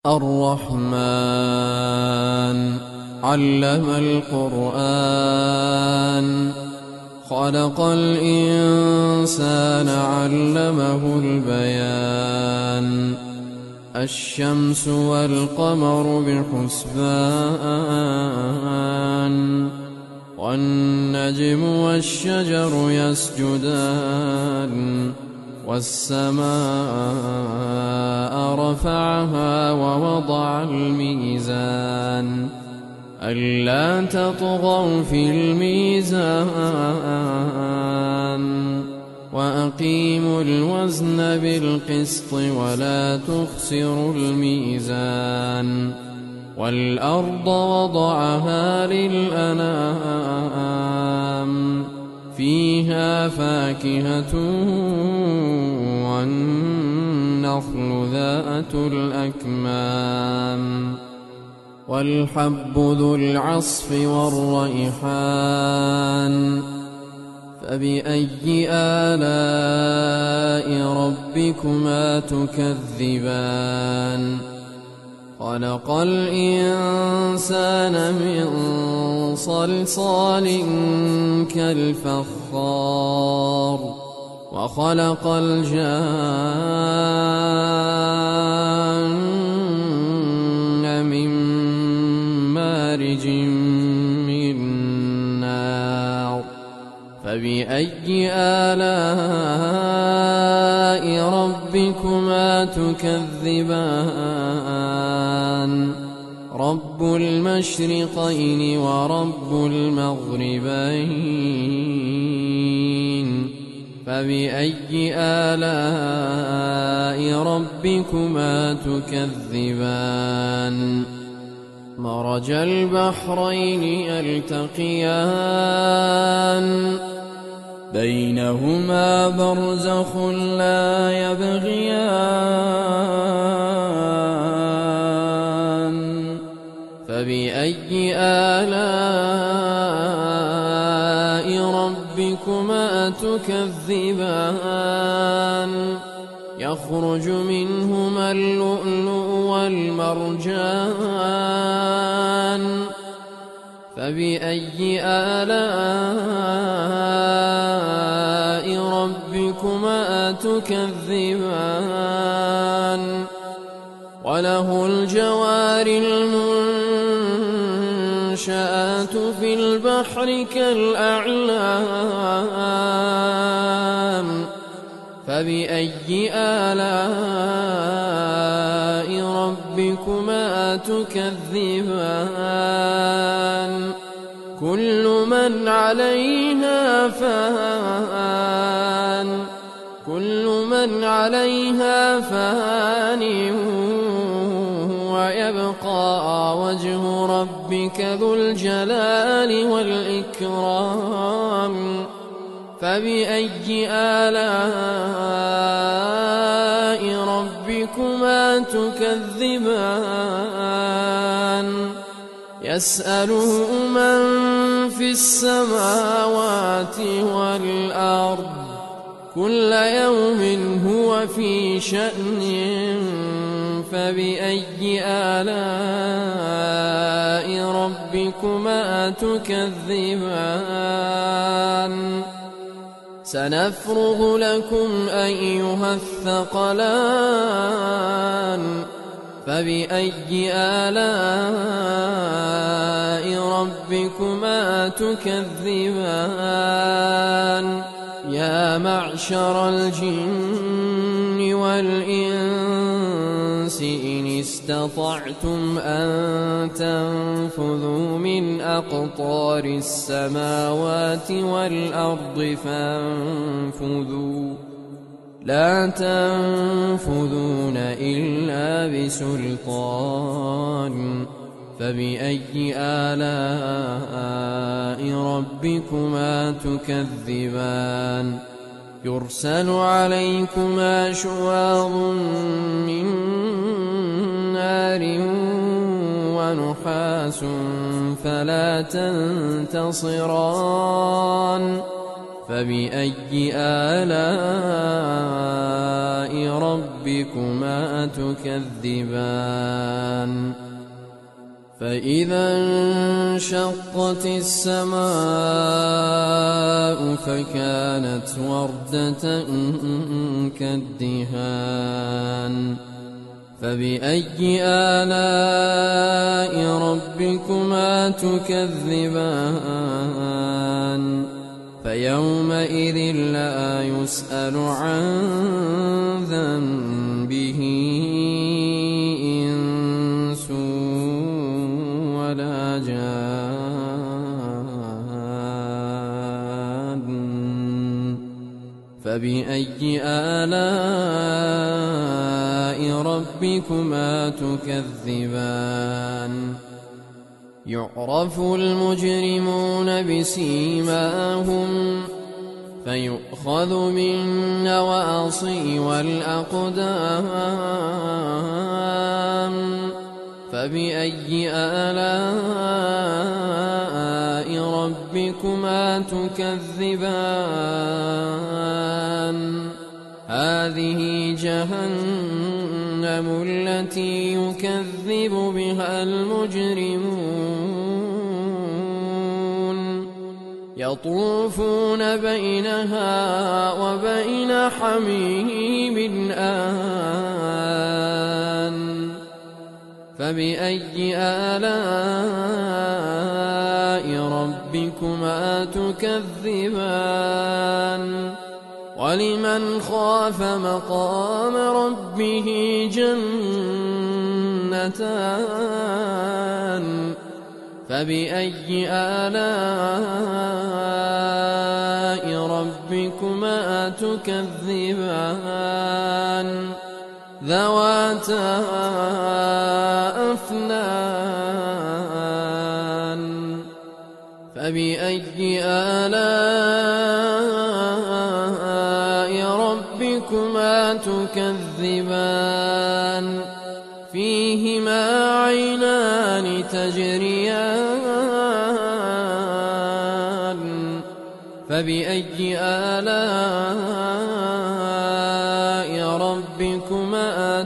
الرحمن علم القرآن خلق الإنسان علمه البيان الشمس والقمر بحسبان والنجم والشجر يسجدان والسماء رفعها ووضع الميزان ألا تطغوا في الميزان وأقيموا الوزن بالقسط ولا تخسروا الميزان والأرض وضعها للأنام فيها فاكهة والنخل ذات الأكمام والحب ذو العصف والريحان فبأي آلاء ربكما تكذبان خلق الإنسان من صلصال كالفخار وخلق الجان من مارج من نار فبأي آلاء ربكما تكذبان رب المشرقين ورب المغربين فبأي آلاء ربكما تكذبان مرج البحرين يلتقيان بينهما برزخ لا يبغيان فبأي آلاء ربكما تكذبان يخرج منهما اللؤلؤ والمرجان فبأي آلاء ربكما تكذبان وله الجوار المنشآت في البحر كالأعلام فبأي آلاء ربكما تكذبان كل من عليها فان ويبقى وجه ربك ذو الجلال والإكرام فبأي آلاء ربكما تكذبان يسأله من في السماوات والأرض كل يوم هو في شأن فبأي آلاء ربكما تكذبان سنفرغ لكم أيها الثقلان فبأي آلاء ربكما تكذبان يا معشر الجن والإنس إن استطعتم أن تنفذوا من أقطار السماوات والأرض فانفذوا لا تنفذون إلا بسلطان فبأي آلاء ربكما تكذبان يرسل عليكما شواظ من نار ونحاس فلا تنتصران فبأي آلاء ربكما تكذبان فإذا انشقت السماء فكانت وردة كالدهان فبأي آلاء ربكما تكذبان فيومئذ لا يسأل عن ذنبه إنس ولا جان فبأي آلاء ربكما تكذبان يعرف المجرمون بسيماهم فيؤخذ بالنواصي والأقدام فبأي آلاء ربكما تكذبان هذه جهنم التي يكذب بها المجرمون يطوفون بينها وبين حميم آن فبأي آلاء ربكما تكذبان ولمن خاف مقام ربه جنتان فبأي آلاء ربكما تكذبان ذواتا أفنان فبأي آلاء ربكما تكذبان فيهما عينان تجريان فبأي آلاء ربكما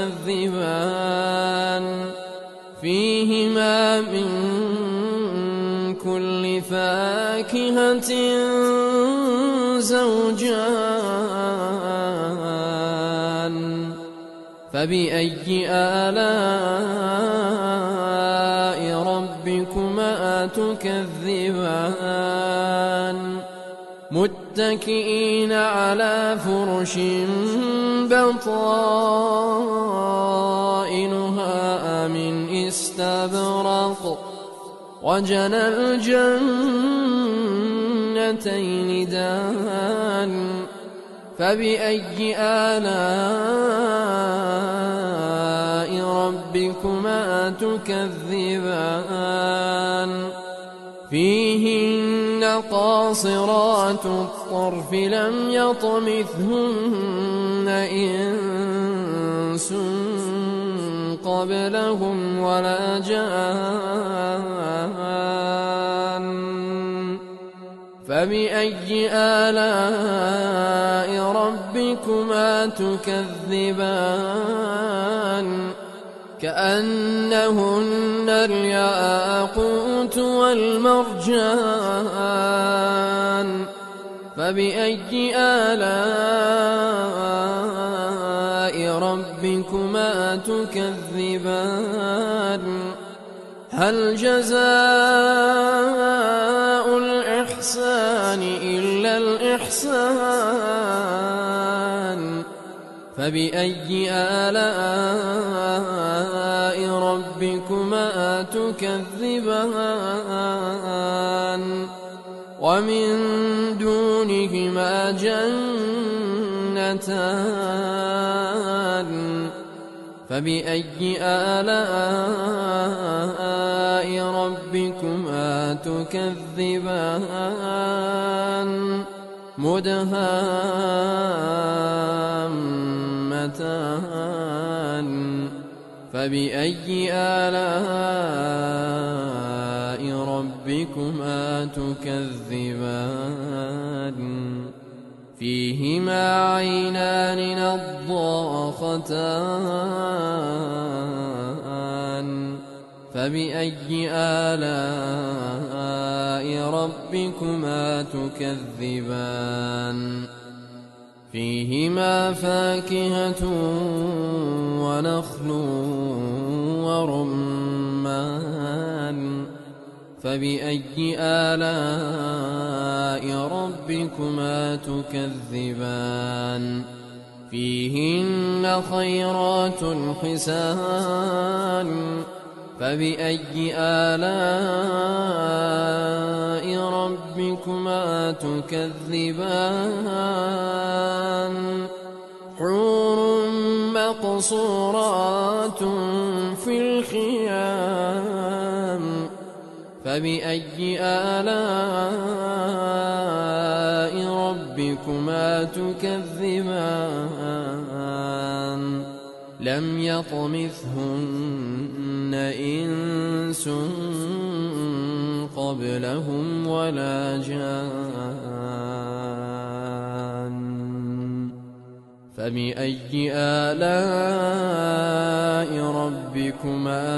تكذبان فيهما من كل فاكهة زوجان فبأي آلاء ربكما تكذبان متكئين على فرش بطائنها من استبرق وجنى الجنتين دان فبأي آلاء ربكما تكذبان فيهن قاصرات الطرف لم يطمثهن إنس قبلهم ولا جان فبأي آلاء ربكما تكذبان كأنهن الياقوت والمرجان فبأي آلاء ربكما تكذبان هل جزاء الإحسان إلا الإحسان فبأي آلاء ربكما تكذبان ومن دونهما جنتان فبأي آلاء ربكما تكذبان مدهامتان فبأي آلاء ربكما تكذبان فيهما عينان نضاختان فبأي آلاء ربكما تكذبان فيهما فاكهة ونخل ورمان فبأي آلاء ربكما تكذبان فيهن خيرات حسان فبأي آلاء ربكما تكذبان حور مقصورات في الخيام فبأي آلاء ربكما تكذبان لم يطمثهن إنس قبلهم ولا جان فبأي آلاء ربكما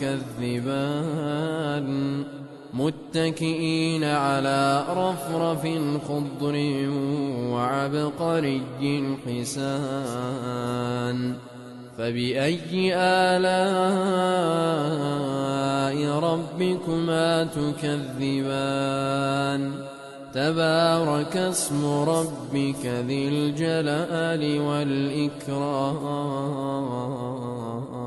تكذبان متكئين على رفرف خضر وعبقري حسان فبأي آلاء ربكما تكذبان تبارك اسم ربك ذي الجلال والإكرام